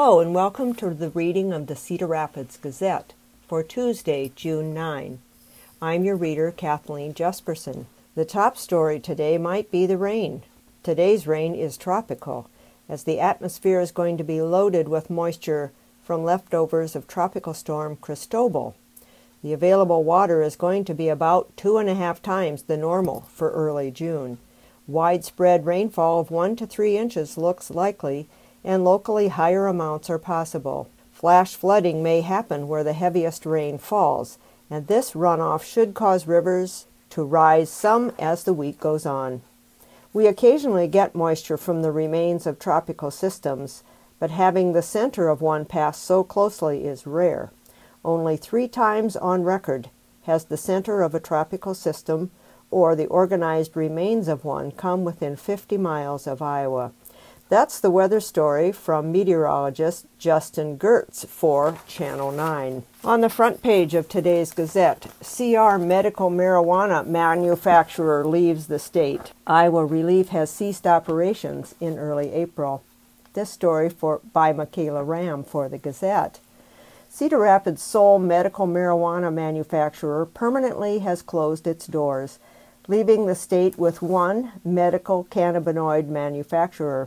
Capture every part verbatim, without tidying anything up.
Hello and welcome to the reading of the Cedar Rapids Gazette for Tuesday, June ninth. I'm your reader, Kathleen Jesperson. The top story today might be the rain. Today's rain is tropical, as the atmosphere is going to be loaded with moisture from leftovers of Tropical Storm Cristobal. The available water is going to be about two and a half times the normal for early June. Widespread rainfall of one to three inches looks likely, and locally higher amounts are possible. Flash flooding may happen where the heaviest rain falls, and this runoff should cause rivers to rise some as the week goes on. We occasionally get moisture from the remains of tropical systems, but having the center of one pass so closely is rare. Only three times on record has the center of a tropical system or the organized remains of one come within fifty miles of Iowa. That's the weather story from meteorologist Justin Gertz for Channel nine. On the front page of today's Gazette, C R medical marijuana manufacturer leaves the state. Iowa Relief has ceased operations in early April. This story for by Michaela Ram for the Gazette. Cedar Rapids' sole medical marijuana manufacturer permanently has closed its doors, leaving the state with one medical cannabinoid manufacturer.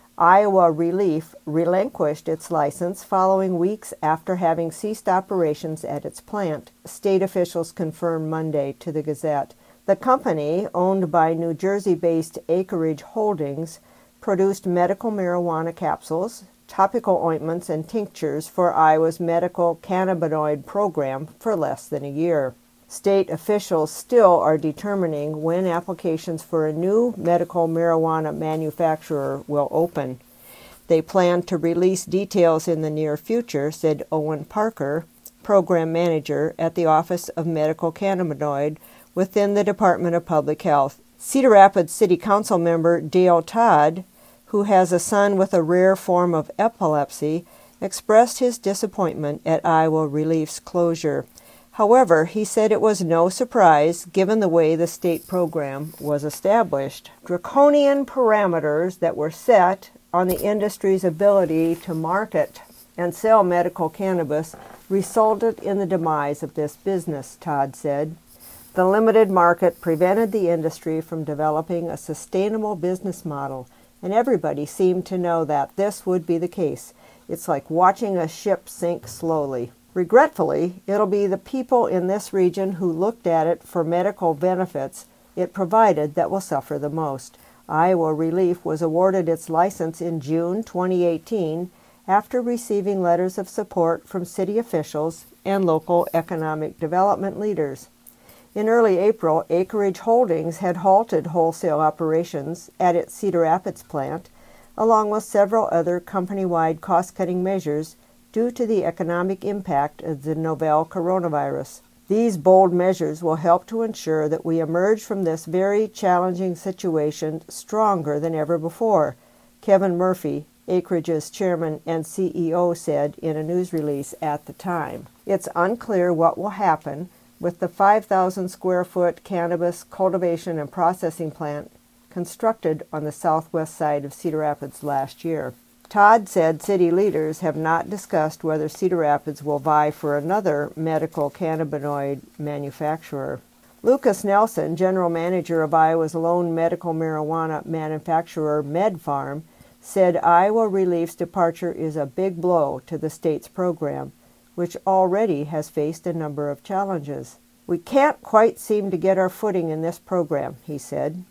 Iowa Relief relinquished its license following weeks after having ceased operations at its plant, state officials confirmed Monday to the Gazette. The company, owned by New Jersey-based Acreage Holdings, produced medical marijuana capsules, topical ointments, and tinctures for Iowa's medical cannabinoid program for less than a year. State officials still are determining when applications for a new medical marijuana manufacturer will open. They plan to release details in the near future, said Owen Parker, program manager at the Office of Medical Cannabinoid within the Department of Public Health. Cedar Rapids City Council member Dale Todd, who has a son with a rare form of epilepsy, expressed his disappointment at Iowa Relief's closure. However, he said it was no surprise given the way the state program was established. Draconian parameters that were set on the industry's ability to market and sell medical cannabis resulted in the demise of this business, Todd said. The limited market prevented the industry from developing a sustainable business model, and everybody seemed to know that this would be the case. It's like watching a ship sink slowly. Regretfully, it'll be the people in this region who looked at it for medical benefits it provided that will suffer the most. Iowa Relief was awarded its license in June twenty eighteen after receiving letters of support from city officials and local economic development leaders. In early April, Acreage Holdings had halted wholesale operations at its Cedar Rapids plant, along with several other company-wide cost-cutting measures due to the economic impact of the novel coronavirus. These bold measures will help to ensure that we emerge from this very challenging situation stronger than ever before, Kevin Murphy, Acreage's chairman and C E O, said in a news release at the time. It's unclear what will happen with the five thousand square foot cannabis cultivation and processing plant constructed on the southwest side of Cedar Rapids last year. Todd said city leaders have not discussed whether Cedar Rapids will vie for another medical cannabinoid manufacturer. Lucas Nelson, general manager of Iowa's lone medical marijuana manufacturer MedPharm, said Iowa Relief's departure is a big blow to the state's program, which already has faced a number of challenges. We can't quite seem to get our footing in this program, he said.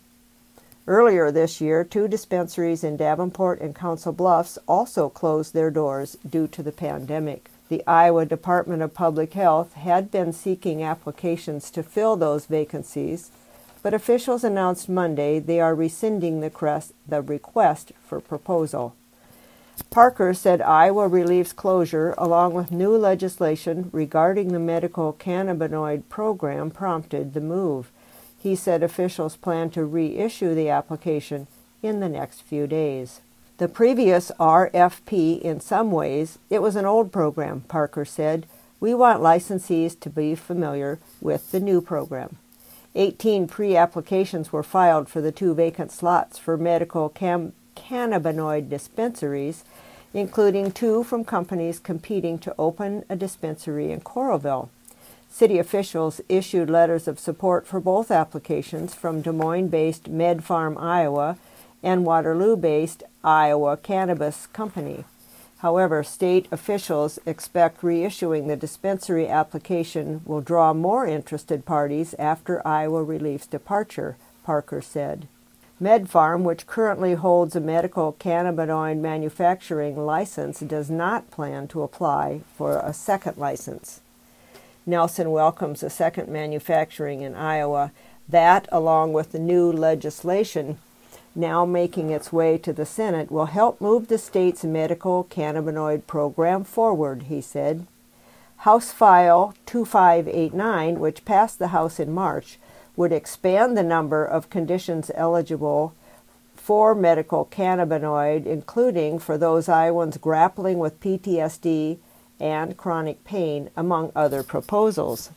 Earlier this year, two dispensaries in Davenport and Council Bluffs also closed their doors due to the pandemic. The Iowa Department of Public Health had been seeking applications to fill those vacancies, but officials announced Monday they are rescinding the, crest, the request for proposal. Parker said Iowa Relief's closure, along with new legislation regarding the medical cannabinoid program, prompted the move. He said officials plan to reissue the application in the next few days. The previous R F P, in some ways, it was an old program, Parker said. We want licensees to be familiar with the new program. Eighteen pre-applications were filed for the two vacant slots for medical cam- cannabinoid dispensaries, including two from companies competing to open a dispensary in Coralville. City officials issued letters of support for both applications from Des Moines-based MedFarm Iowa and Waterloo-based Iowa Cannabis Company. However, state officials expect reissuing the dispensary application will draw more interested parties after Iowa Relief's departure, Parker said. MedFarm, which currently holds a medical cannabinoid manufacturing license, does not plan to apply for a second license. Nelson welcomes a second manufacturing in Iowa. That, along with the new legislation now making its way to the Senate, will help move the state's medical cannabinoid program forward, he said. House File two five eight nine, which passed the House in March, would expand the number of conditions eligible for medical cannabinoid, including for those Iowans grappling with P T S D and chronic pain, among other proposals.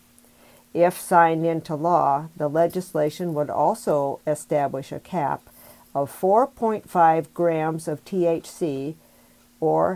If signed into law, the legislation would also establish a cap of four point five grams of T H C, or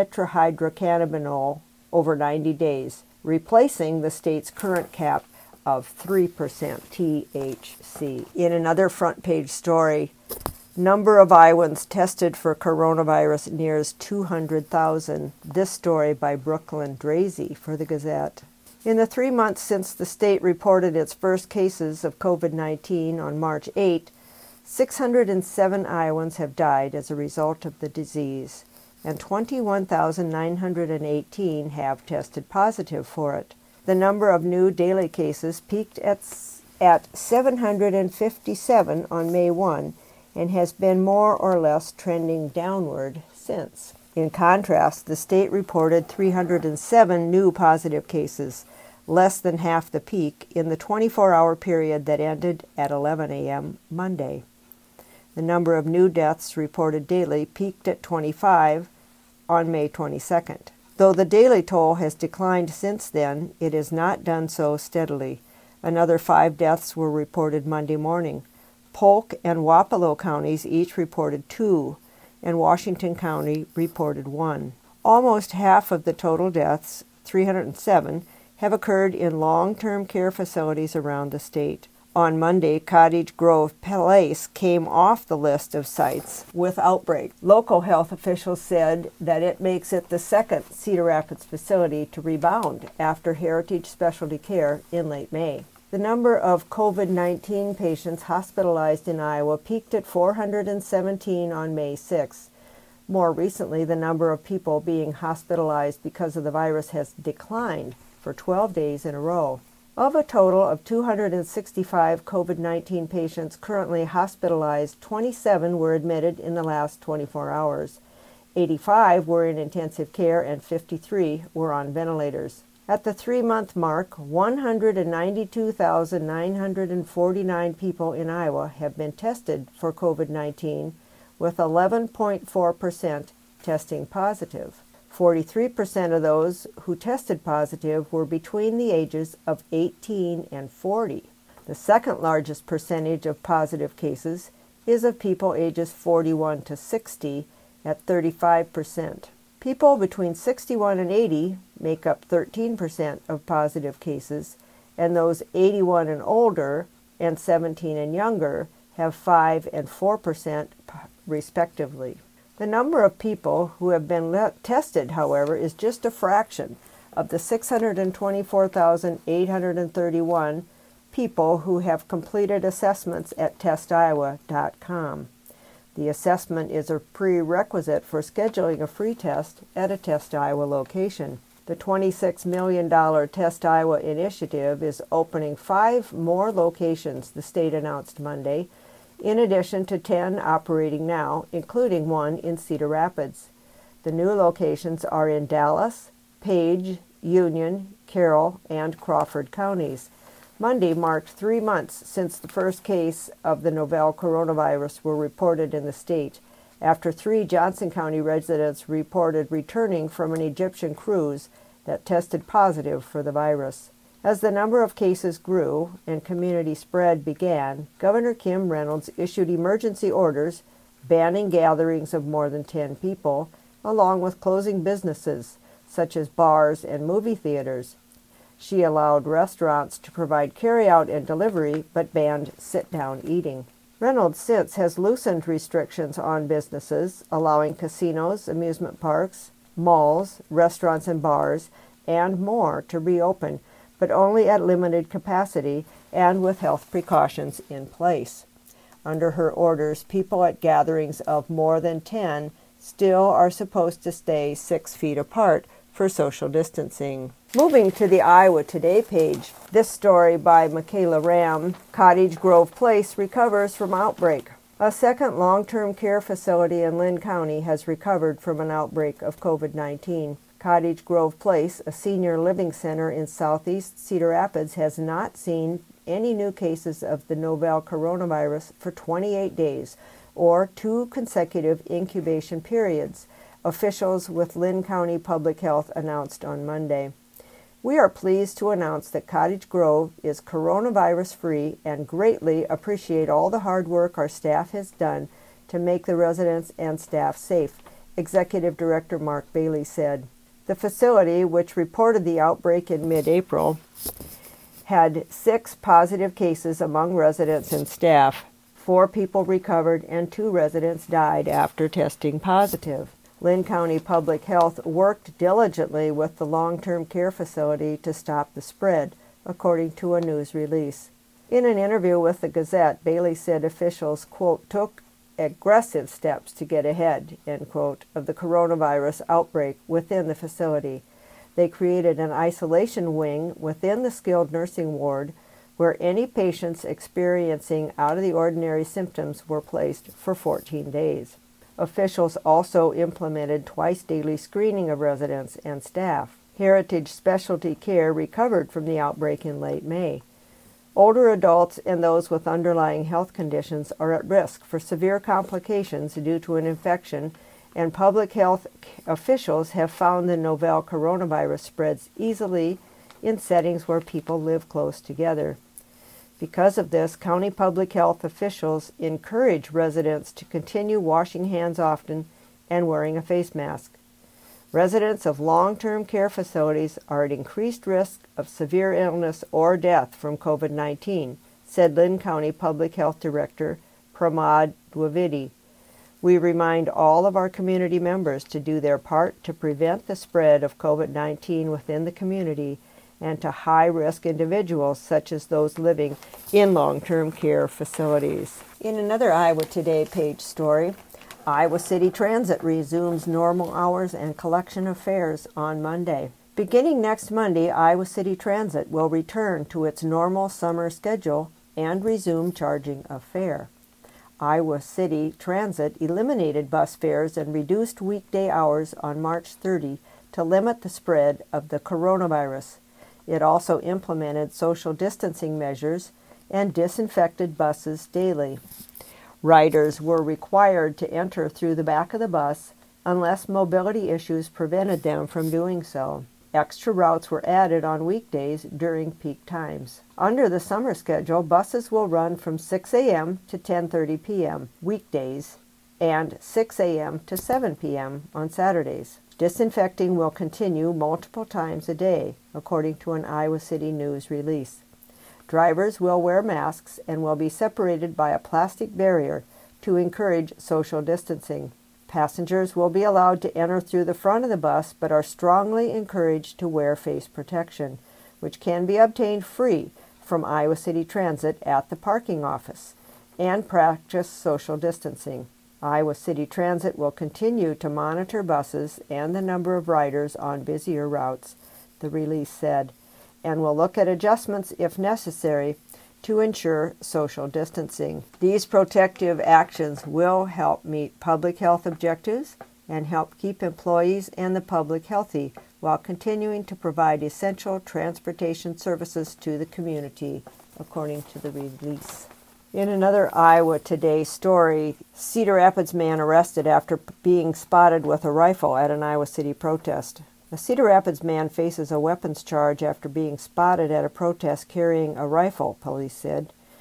tetrahydrocannabinol, over ninety days, replacing the state's current cap of three percent T H C. In another front page story, number of Iowans tested for coronavirus nears two hundred thousand. This story by Brooklyn Drazy for the Gazette. In the three months since the state reported its first cases of COVID nineteen on March eighth, six hundred seven Iowans have died as a result of the disease, and twenty-one thousand nine hundred eighteen have tested positive for it. The number of new daily cases peaked at, at seven hundred fifty-seven on May first and has been more or less trending downward since. In contrast, the state reported three hundred seven new positive cases, less than half the peak, in the twenty-four hour period that ended at eleven a m Monday. The number of new deaths reported daily peaked at twenty-five on May twenty-second. Though the daily toll has declined since then, it has not done so steadily. Another five deaths were reported Monday morning. Polk and Wapello counties each reported two, and Washington County reported one. Almost half of the total deaths, three hundred seven, have occurred in long-term care facilities around the state. On Monday, Cottage Grove Place came off the list of sites with outbreaks. Local health officials said that it makes it the second Cedar Rapids facility to rebound after Heritage Specialty Care in late May. The number of COVID nineteen patients hospitalized in Iowa peaked at four hundred seventeen on May sixth. More recently, the number of people being hospitalized because of the virus has declined for twelve days in a row. Of a total of two hundred sixty-five COVID nineteen patients currently hospitalized, twenty-seven were admitted in the last twenty-four hours. eighty-five were in intensive care and fifty-three were on ventilators. At the three-month mark, one hundred ninety-two thousand nine hundred forty-nine people in Iowa have been tested for COVID nineteen, with eleven point four percent testing positive. forty-three percent of those who tested positive were between the ages of eighteen and forty. The second largest percentage of positive cases is of people ages forty-one to sixty at thirty-five percent. People between sixty-one and eighty make up thirteen percent of positive cases, and those eighty-one and older and seventeen and younger have five and four percent respectively. The number of people who have been le- tested, however, is just a fraction of the six hundred twenty-four thousand eight hundred thirty-one people who have completed assessments at test iowa dot com. The assessment is a prerequisite for scheduling a free test at a Test Iowa location. The twenty-six million dollars Test Iowa initiative is opening five more locations, the state announced Monday, in addition to ten operating now, including one in Cedar Rapids. The new locations are in Dallas, Page, Union, Carroll, and Crawford counties. Monday marked three months since the first case of the novel coronavirus were reported in the state, after three Johnson County residents reported returning from an Egyptian cruise that tested positive for the virus. As the number of cases grew and community spread began, Governor Kim Reynolds issued emergency orders banning gatherings of more than ten people along with closing businesses such as bars and movie theaters. She allowed restaurants to provide carry-out and delivery, but banned sit-down eating. Reynolds since has loosened restrictions on businesses, allowing casinos, amusement parks, malls, restaurants and bars, and more to reopen, but only at limited capacity and with health precautions in place. Under her orders, people at gatherings of more than ten still are supposed to stay six feet apart for social distancing. Moving to the Iowa Today page, this story by Michaela Ram, Cottage Grove Place recovers from outbreak. A second long-term care facility in Lynn County has recovered from an outbreak of COVID nineteen. Cottage Grove Place, a senior living center in southeast Cedar Rapids, has not seen any new cases of the novel coronavirus for twenty-eight days, or two consecutive incubation periods, officials with Lynn County Public Health announced on Monday. We are pleased to announce that Cottage Grove is coronavirus-free and greatly appreciate all the hard work our staff has done to make the residents and staff safe, Executive Director Mark Bailey said. The facility, which reported the outbreak in mid-April, had six positive cases among residents and staff. Four people recovered and two residents died after testing positive. Lynn County Public Health worked diligently with the long-term care facility to stop the spread, according to a news release. In an interview with the Gazette, Bailey said officials, quote, took aggressive steps to get ahead, end quote, of the coronavirus outbreak within the facility. They created an isolation wing within the skilled nursing ward where any patients experiencing out-of-the-ordinary symptoms were placed for fourteen days. Officials also implemented twice-daily screening of residents and staff. Heritage Specialty Care recovered from the outbreak in late May. Older adults and those with underlying health conditions are at risk for severe complications due to an infection, and public health officials have found the novel coronavirus spreads easily in settings where people live close together. Because of this, county public health officials encourage residents to continue washing hands often and wearing a face mask. Residents of long-term care facilities are at increased risk of severe illness or death from COVID nineteen, said Lynn County Public Health Director Pramod Dwivedi. We remind all of our community members to do their part to prevent the spread of COVID nineteen within the community and to high-risk individuals such as those living in long-term care facilities. In another Iowa Today page story, Iowa City Transit resumes normal hours and collection of fares on Monday. Beginning next Monday, Iowa City Transit will return to its normal summer schedule and resume charging a fare. Iowa City Transit eliminated bus fares and reduced weekday hours on March thirtieth to limit the spread of the coronavirus. It also implemented social distancing measures and disinfected buses daily. Riders were required to enter through the back of the bus unless mobility issues prevented them from doing so. Extra routes were added on weekdays during peak times. Under the summer schedule, buses will run from six a.m. to ten thirty p.m. weekdays and six a.m. to seven p.m. on Saturdays. Disinfecting will continue multiple times a day, according to an Iowa City News release. Drivers will wear masks and will be separated by a plastic barrier to encourage social distancing. Passengers will be allowed to enter through the front of the bus but are strongly encouraged to wear face protection, which can be obtained free from Iowa City Transit at the parking office, and practice social distancing. Iowa City Transit will continue to monitor buses and the number of riders on busier routes, the release said, and will look at adjustments if necessary to ensure social distancing. These protective actions will help meet public health objectives and help keep employees and the public healthy while continuing to provide essential transportation services to the community, according to the release. In another Iowa Today story, Cedar Rapids man arrested after being spotted with a rifle at an Iowa City protest. A Cedar Rapids man faces a weapons charge after being spotted at a protest carrying a rifle, police said.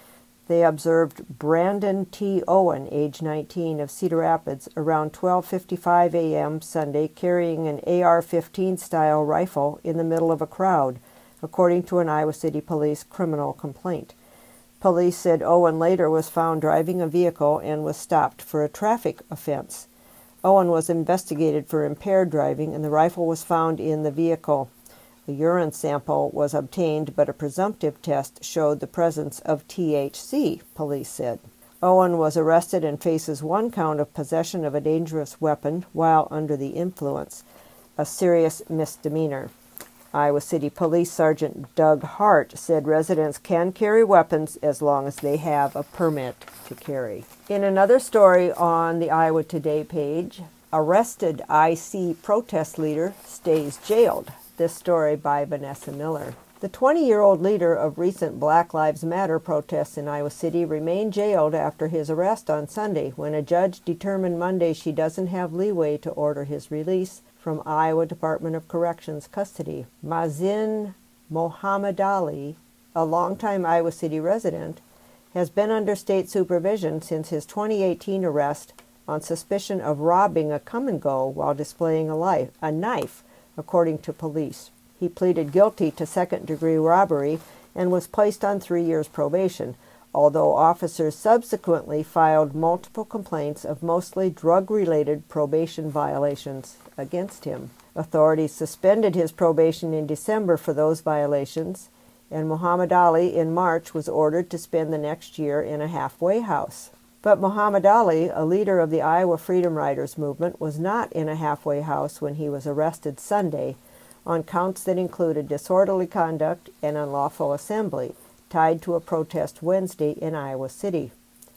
They observed Brandon T. Owen, age nineteen, of Cedar Rapids, around twelve fifty-five a m Sunday carrying an A R fifteen style rifle in the middle of a crowd, according to an Iowa City Police criminal complaint. Police said Owen later was found driving a vehicle and was stopped for a traffic offense. Owen was investigated for impaired driving, and the rifle was found in the vehicle. A urine sample was obtained, but a presumptive test showed the presence of T H C, police said. Owen was arrested and faces one count of possession of a dangerous weapon while under the influence, a serious misdemeanor. Iowa City Police Sergeant Doug Hart said residents can carry weapons as long as they have a permit to carry. In another story on the Iowa Today page, arrested I C protest leader stays jailed. This story by Vanessa Miller. The twenty-year-old leader of recent Black Lives Matter protests in Iowa City remained jailed after his arrest on Sunday, when a judge determined Monday she doesn't have leeway to order his release from Iowa Department of Corrections custody. Mazin Mohammad-Ali, a longtime Iowa City resident, has been under state supervision since his twenty eighteen arrest on suspicion of robbing a come-and-go while displaying a, life, a knife, according to police. He pleaded guilty to second-degree robbery and was placed on three years probation, although officers subsequently filed multiple complaints of mostly drug-related probation violations against him. Authorities suspended his probation in December for those violations, and Mohammad-Ali in March was ordered to spend the next year in a halfway house. But Mohammad-Ali, a leader of the Iowa Freedom Riders movement, was not in a halfway house when he was arrested Sunday on counts that included disorderly conduct and unlawful assembly, tied to a protest Wednesday in Iowa City.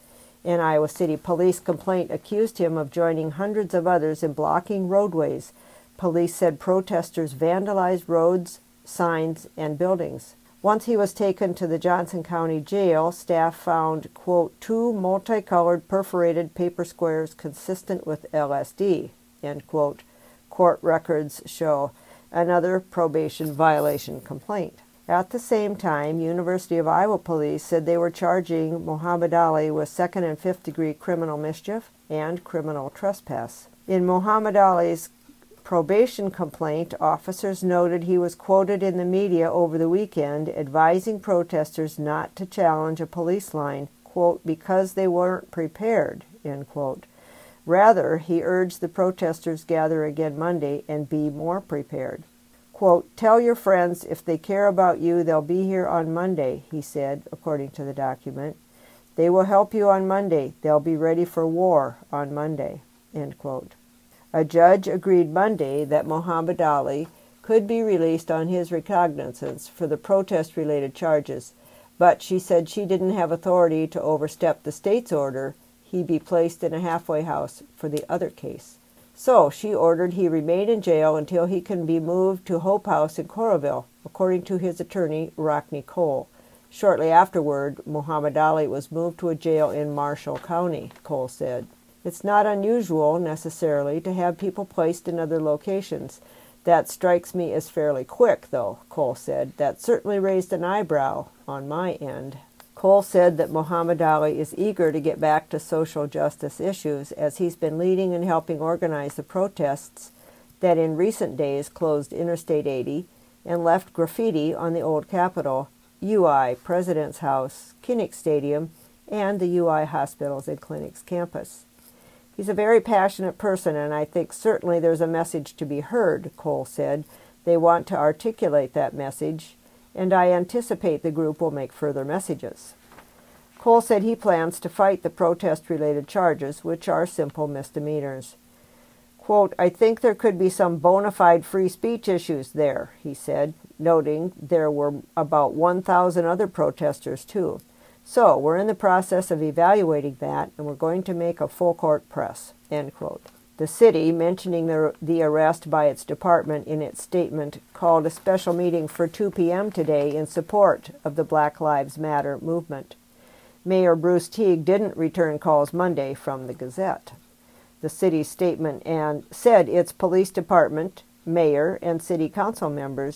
An Iowa City police complaint accused him of joining hundreds of others in blocking roadways. Police said protesters vandalized roads, signs, and buildings. Once he was taken to the Johnson County Jail, staff found, quote, two multicolored perforated paper squares consistent with L S D, end quote. Court records show another probation violation complaint. At the same time, University of Iowa police said they were charging Mohammad-Ali with second and fifth degree criminal mischief and criminal trespass. In Mohammad-Ali's probation complaint, officers noted he was quoted in the media over the weekend advising protesters not to challenge a police line, quote, because they weren't prepared, end quote. Rather, he urged the protesters gather again Monday and be more prepared. Quote, tell your friends if they care about you, they'll be here on Monday, he said, according to the document. They will help you on Monday. They'll be ready for war on Monday, end quote. A judge agreed Monday that Mohammad-Ali could be released on his recognizance for the protest-related charges, but she said she didn't have authority to overstep the state's order he be placed in a halfway house for the other case. So she ordered he remain in jail until he can be moved to Hope House in Coralville, according to his attorney, Rockne Cole. Shortly afterward, Mohammad-Ali was moved to a jail in Marshall County, Cole said. It's not unusual, necessarily, to have people placed in other locations. That strikes me as fairly quick, though, Cole said. That certainly raised an eyebrow on my end. Cole said that Mohammad-Ali is eager to get back to social justice issues, as he's been leading and helping organize the protests that in recent days closed Interstate eighty and left graffiti on the old Capitol, U I, President's House, Kinnick Stadium, and the U I Hospitals and Clinics campus. He's a very passionate person, and I think certainly there's a message to be heard, Cole said. They want to articulate that message, and I anticipate the group will make further messages. Cole said he plans to fight the protest-related charges, which are simple misdemeanors. Quote, I think there could be some bona fide free speech issues there, he said, noting there were about one thousand other protesters, too. So, we're in the process of evaluating that, and we're going to make a full-court press, end quote. The city, mentioning the, the arrest by its department in its statement, called a special meeting for two p m today in support of the Black Lives Matter movement. Mayor Bruce Teague didn't return calls Monday from the Gazette. The city's statement and said its police department, mayor, and city council members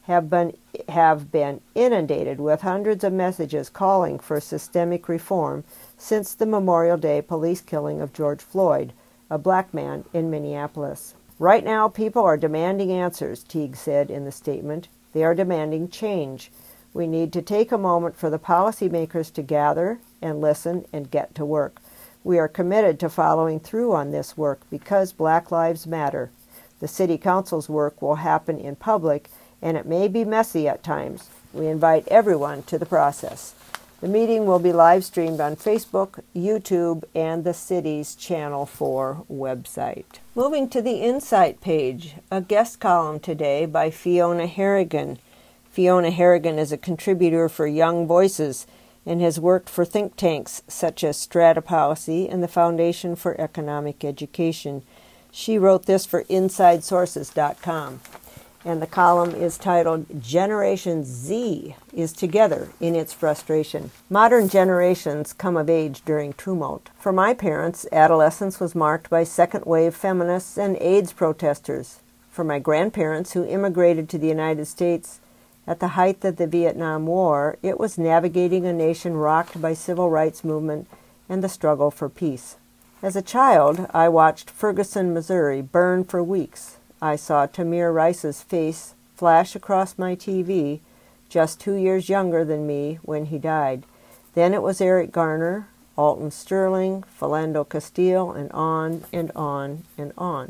have been have been inundated with hundreds of messages calling for systemic reform since the Memorial Day police killing of George Floyd, a black man in Minneapolis. Right now, people are demanding answers, Teague said in the statement. They are demanding change. We need to take a moment for the policymakers to gather and listen and get to work. We are committed to following through on this work because Black Lives Matter. The City Council's work will happen in public, and it may be messy at times. We invite everyone to the process. The meeting will be live streamed on Facebook, YouTube, and the city's Channel four website. Moving to the Insight page, a guest column today by Fiona Harrigan. Fiona Harrigan is a contributor for Young Voices and has worked for think tanks such as Strata Policy and the Foundation for Economic Education. She wrote this for Inside Sources dot com. And the column is titled, Generation Z is Together in Its Frustration. Modern generations come of age during tumult. For my parents, adolescence was marked by second-wave feminists and AIDS protesters. For my grandparents, who immigrated to the United States at the height of the Vietnam War, it was navigating a nation rocked by civil rights movement and the struggle for peace. As a child, I watched Ferguson, Missouri burn for weeks. I saw Tamir Rice's face flash across my T V, just two years younger than me when he died. Then it was Eric Garner, Alton Sterling, Philando Castile, and on and on and on.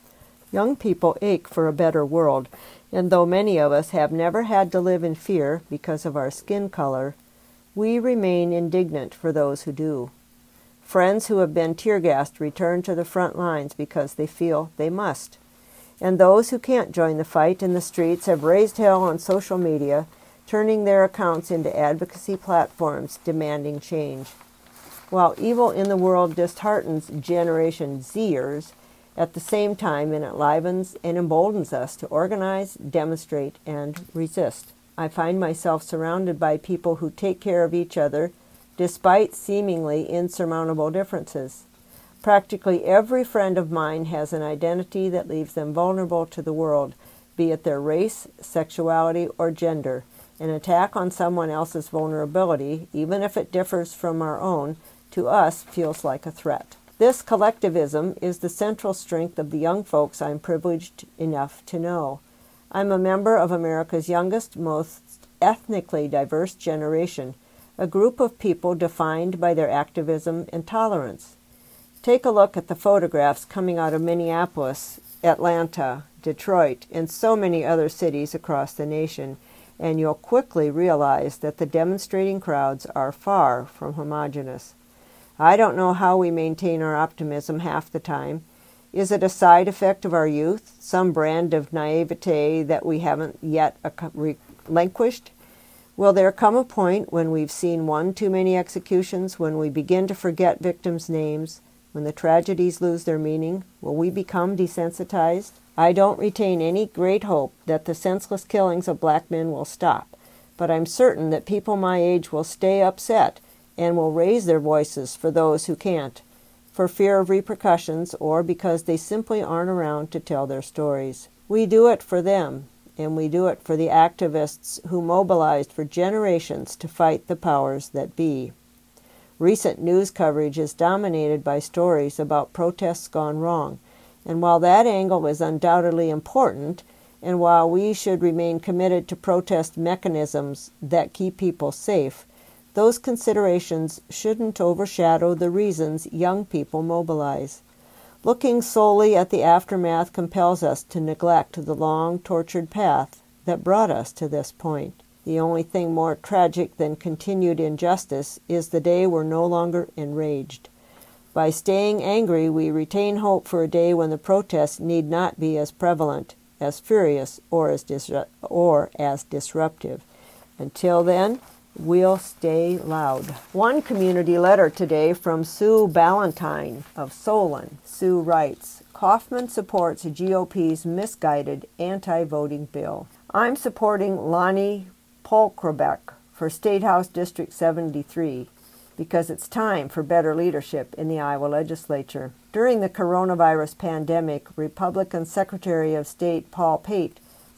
Young people ache for a better world, and though many of us have never had to live in fear because of our skin color, we remain indignant for those who do. Friends who have been tear-gassed return to the front lines because they feel they must. And those who can't join the fight in the streets have raised hell on social media, turning their accounts into advocacy platforms demanding change. While evil in the world disheartens Generation Zers, at the same time it enlivens and emboldens us to organize, demonstrate, and resist. I find myself surrounded by people who take care of each other despite seemingly insurmountable differences. Practically every friend of mine has an identity that leaves them vulnerable to the world, be it their race, sexuality, or gender. An attack on someone else's vulnerability, even if it differs from our own, to us feels like a threat. This collectivism is the central strength of the young folks I'm privileged enough to know. I'm a member of America's youngest, most ethnically diverse generation, a group of people defined by their activism and tolerance. Take a look at the photographs coming out of Minneapolis, Atlanta, Detroit, and so many other cities across the nation, and you'll quickly realize that the demonstrating crowds are far from homogeneous. I don't know how we maintain our optimism half the time. Is it a side effect of our youth, some brand of naivete that we haven't yet relinquished? Will there come a point when we've seen one too many executions, when we begin to forget victims' names, when the tragedies lose their meaning? Will we become desensitized? I don't retain any great hope that the senseless killings of black men will stop, but I'm certain that people my age will stay upset and will raise their voices for those who can't, for fear of repercussions or because they simply aren't around to tell their stories. We do it for them, and we do it for the activists who mobilized for generations to fight the powers that be. Recent news coverage is dominated by stories about protests gone wrong, and while that angle is undoubtedly important, and while we should remain committed to protest mechanisms that keep people safe, those considerations shouldn't overshadow the reasons young people mobilize. Looking solely at the aftermath compels us to neglect the long, tortured path that brought us to this point. The only thing more tragic than continued injustice is the day we're no longer enraged. By staying angry, we retain hope for a day when the protests need not be as prevalent, as furious, or as disru- or as disruptive. Until then, we'll stay loud. One community letter today from Sue Ballantyne of Solon. Sue writes, Kaufman supports G O P's misguided anti-voting bill. I'm supporting Lonnie Polkrabeck for State House District seventy-three because it's time for better leadership in the Iowa legislature. During the coronavirus pandemic, Republican Secretary of State Paul Pate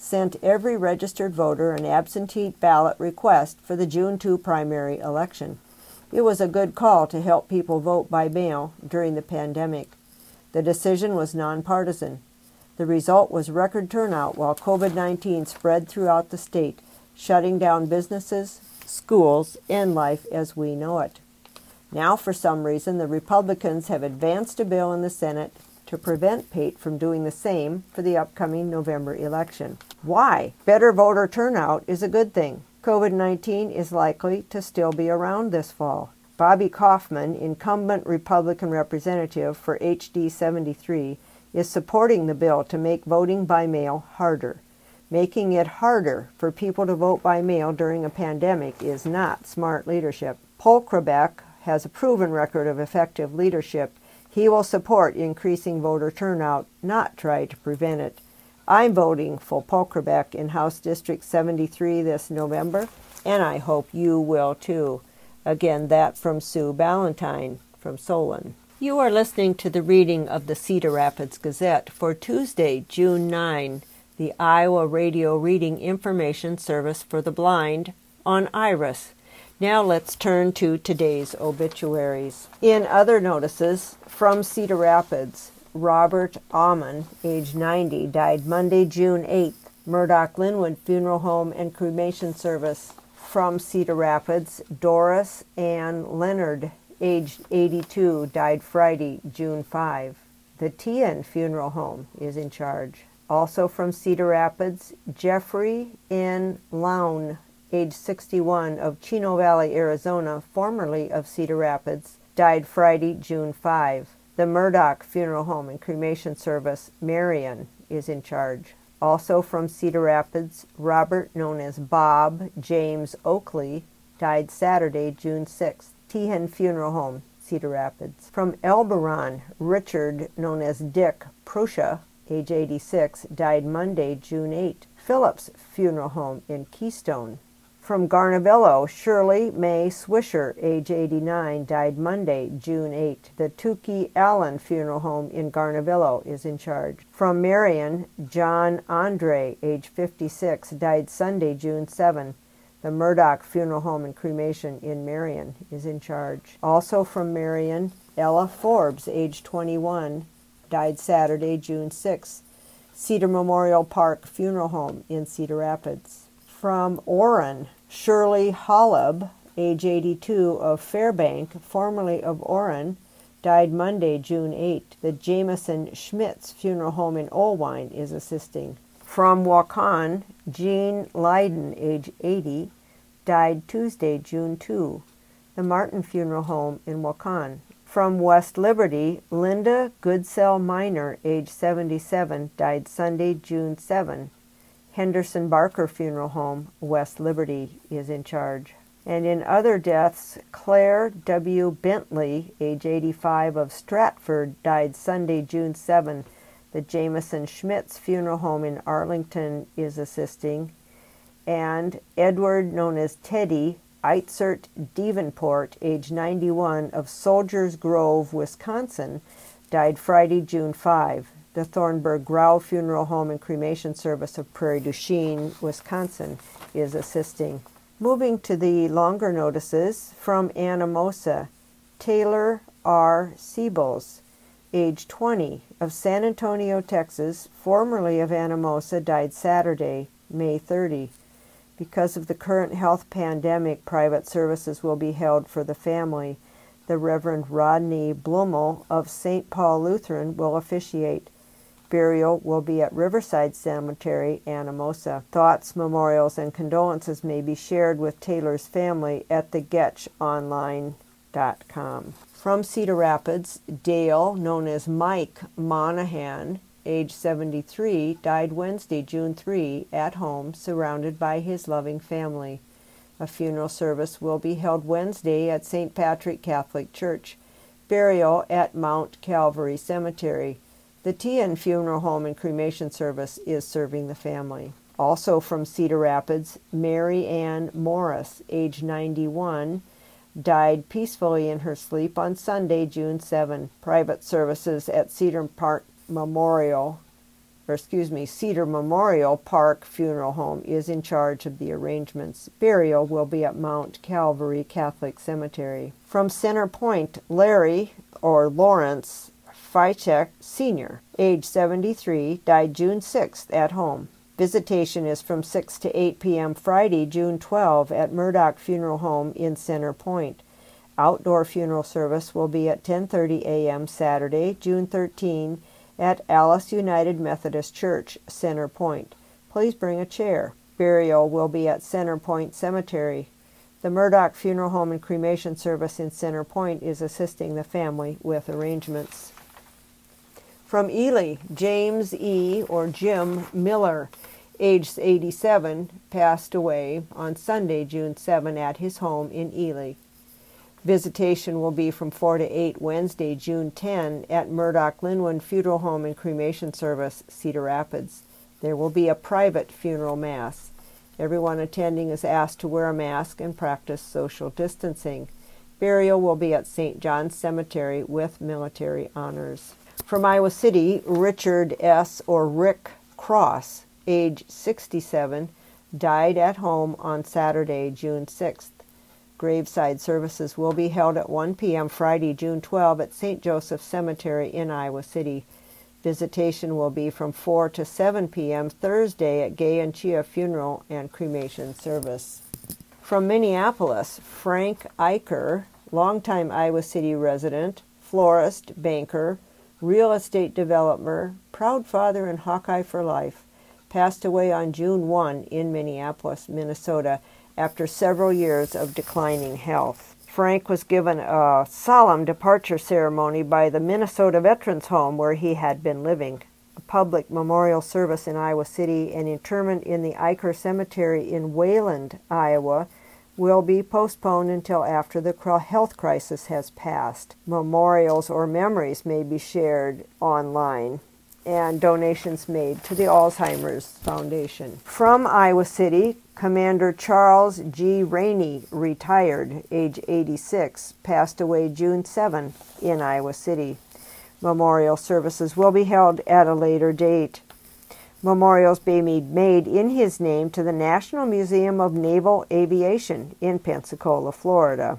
sent every registered voter an absentee ballot request for the June second primary election. It was a good call to help people vote by mail during the pandemic. The decision was nonpartisan. The result was record turnout while COVID nineteen spread throughout the state, shutting down businesses, schools, and life as we know it. Now, for some reason, the Republicans have advanced a bill in the Senate to prevent Pate from doing the same for the upcoming November election. Why? Better voter turnout is a good thing. COVID nineteen is likely to still be around this fall. Bobby Kaufman, incumbent Republican representative for H D seventy-three, is supporting the bill to make voting by mail harder. Making it harder for people to vote by mail during a pandemic is not smart leadership. Polkrabeck has a proven record of effective leadership. He will support increasing voter turnout, not try to prevent it. I'm voting for Polkrabeck in House District seventy-three this November, and I hope you will too. Again, that from Sue Ballantyne from Solon. You are listening to the reading of the Cedar Rapids Gazette for Tuesday, June ninth, the Iowa Radio Reading Information Service for the Blind on IRIS. Now let's turn to today's obituaries. In other notices, from Cedar Rapids, Robert Aumann, age ninety, died Monday, June eighth. Murdoch Linwood Funeral Home and Cremation Service. From Cedar Rapids, Doris Ann Leonard, age eighty-two, died Friday, June fifth. The Tien Funeral Home is in charge. Also from Cedar Rapids, Jeffrey N. Lown, age sixty-one, of Chino Valley, Arizona, formerly of Cedar Rapids, died Friday, June fifth. The Murdoch Funeral Home and Cremation Service, Marion, is in charge. Also from Cedar Rapids, Robert, known as Bob James Oakley, died Saturday, June sixth. Tien Funeral Home, Cedar Rapids. From Elberon, Richard, known as Dick Prussia, age eighty-six, died Monday, June eighth. Phillips Funeral Home in Keystone. From Garnavillo, Shirley May Swisher, age eighty-nine, died Monday, June eighth. The Tukey Allen Funeral Home in Garnavillo is in charge. From Marion, John Andre, age fifty-six, died Sunday, June seventh. The Murdoch Funeral Home and Cremation in Marion is in charge. Also from Marion, Ella Forbes, age twenty-one, died Saturday, June sixth. Cedar Memorial Park Funeral Home in Cedar Rapids. From Orrin, Shirley Hollub, age eighty-two, of Fairbank, formerly of Orrin, died Monday, June eighth. The Jameson Schmitz Funeral Home in Olwine is assisting. From Waukon, Jean Leiden, age eighty, died Tuesday, June second. The Martin Funeral Home in Waukon. From West Liberty, Linda Goodsell Minor, age seventy-seven, died Sunday, June seventh. Henderson Barker Funeral Home, West Liberty, is in charge. And in other deaths, Claire W. Bentley, age eighty-five, of Stratford, died Sunday, June seventh. The Jameson Schmitz Funeral Home in Arlington is assisting. And Edward, known as Teddy, Eitzert Davenport, age ninety-one, of Soldiers Grove, Wisconsin, died Friday, June fifth. The Thornburg Grau Funeral Home and Cremation Service of Prairie du Chien, Wisconsin, is assisting. Moving to the longer notices, from Anamosa, Taylor R. Siebels, age twenty, of San Antonio, Texas, formerly of Anamosa, died Saturday, May thirtieth. Because of the current health pandemic, private services will be held for the family. The Reverend Rodney Blumel of Saint Paul Lutheran will officiate. Burial will be at Riverside Cemetery, Anamosa. Thoughts, memorials, and condolences may be shared with Taylor's family at the getch online dot com. From Cedar Rapids, Dale, known as Mike Monahan, age seventy-three, died Wednesday, June third, at home, surrounded by his loving family. A funeral service will be held Wednesday at Saint Patrick Catholic Church. Burial at Mount Calvary Cemetery. The Tien Funeral Home and Cremation Service is serving the family. Also from Cedar Rapids, Mary Ann Morris, age ninety-one, died peacefully in her sleep on Sunday, June seventh. Private services at Cedar Park Memorial, or excuse me, Cedar Memorial Park Funeral Home is in charge of the arrangements. Burial will be at Mount Calvary Catholic Cemetery. From Center Point, Larry, or Lawrence Fychek Senior, age seventy-three, died June sixth at home. Visitation is from six to eight p.m. Friday, June twelfth at Murdoch Funeral Home in Center Point. Outdoor funeral service will be at ten thirty a.m. Saturday, June thirteenth at Alice United Methodist Church, Center Point. Please bring a chair. Burial will be at Center Point Cemetery. The Murdoch Funeral Home and Cremation Service in Center Point is assisting the family with arrangements. From Ely, James E. or Jim Miller, age eighty-seven, passed away on Sunday, June seventh at his home in Ely. Visitation will be from four to eight Wednesday, June tenth at Murdoch Linwood Funeral Home and Cremation Service, Cedar Rapids. There will be a private funeral mass. Everyone attending is asked to wear a mask and practice social distancing. Burial will be at Saint John's Cemetery with military honors. From Iowa City, Richard S. or Rick Cross, age sixty-seven, died at home on Saturday, June sixth. Graveside services will be held at one p.m. Friday, June twelfth at Saint Joseph Cemetery in Iowa City. Visitation will be from four to seven p.m. Thursday at Gay and Chia Funeral and Cremation Service. From Minneapolis, Frank Eicher, longtime Iowa City resident, florist, banker, real estate developer, proud father and Hawkeye for life, passed away on June first in Minneapolis, Minnesota, after several years of declining health. Frank was given a solemn departure ceremony by the Minnesota Veterans Home where he had been living. A public memorial service in Iowa City and interment in the Eicher Cemetery in Wayland, Iowa, will be postponed until after the health crisis has passed. Memorials or memories may be shared online, and donations made to the Alzheimer's Foundation. From Iowa City, Commander Charles G. Rainey, retired, age eighty-six, passed away June seventh in Iowa City. Memorial services will be held at a later date. Memorials may be made in his name to the National Museum of Naval Aviation in Pensacola, Florida,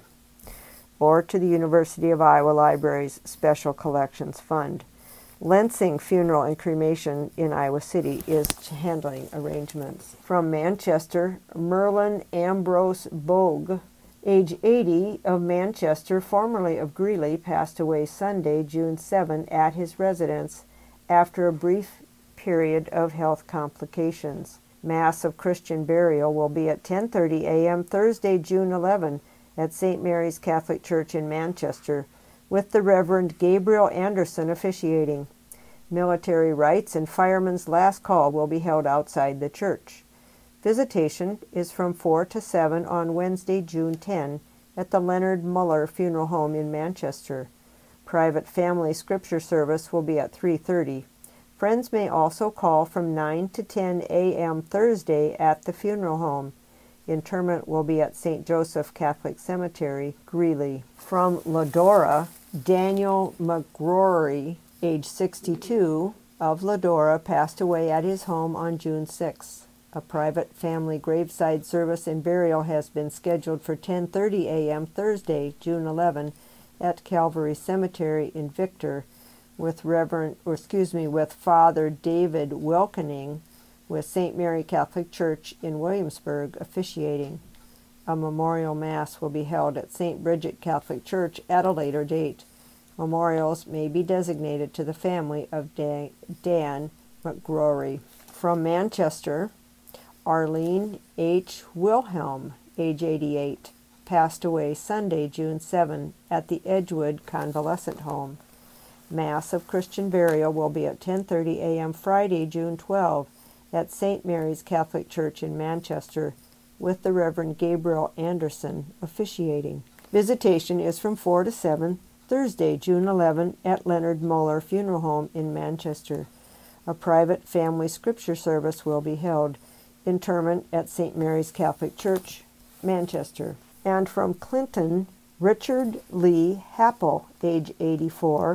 or to the University of Iowa Library's Special Collections Fund. Lensing Funeral and Cremation in Iowa City is handling arrangements. From Manchester, Merlin Ambrose Bogue, age eighty, of Manchester, formerly of Greeley, passed away Sunday, June seventh, at his residence after a brief period of health complications. Mass of Christian burial will be at ten thirty a.m. Thursday, June eleventh, at Saint Mary's Catholic Church in Manchester, with the Reverend Gabriel Anderson officiating. Military rites and fireman's last call will be held outside the church. Visitation is from four to seven on Wednesday, June tenth, at the Leonard Muller Funeral Home in Manchester. Private family scripture service will be at three thirty. Friends may also call from nine to ten a.m. Thursday at the funeral home. Interment will be at Saint Joseph Catholic Cemetery, Greeley. From Ladora, Daniel McGrory, age sixty-two, of Ladora, passed away at his home on June sixth. A private family graveside service and burial has been scheduled for ten thirty a.m. Thursday, June eleventh, at Calvary Cemetery in Victor, with Reverend, or excuse me, with Father David Welkening, with Saint Mary Catholic Church in Williamsburg officiating. A memorial mass will be held at Saint Bridget Catholic Church at a later date. Memorials may be designated to the family of Dan, Dan McGrory. From Manchester, Arlene H. Wilhelm, age eighty-eight, passed away Sunday, June seventh, at the Edgewood Convalescent Home. Mass of Christian burial will be at ten thirty a.m. Friday, June twelfth, at Saint Mary's Catholic Church in Manchester, with the Reverend Gabriel Anderson officiating. Visitation is from four to seven, Thursday, June eleventh, at Leonard Muller Funeral Home in Manchester. A private family scripture service will be held. Interment at Saint Mary's Catholic Church, Manchester. And from Clinton, Richard Lee Happel, age eighty-four,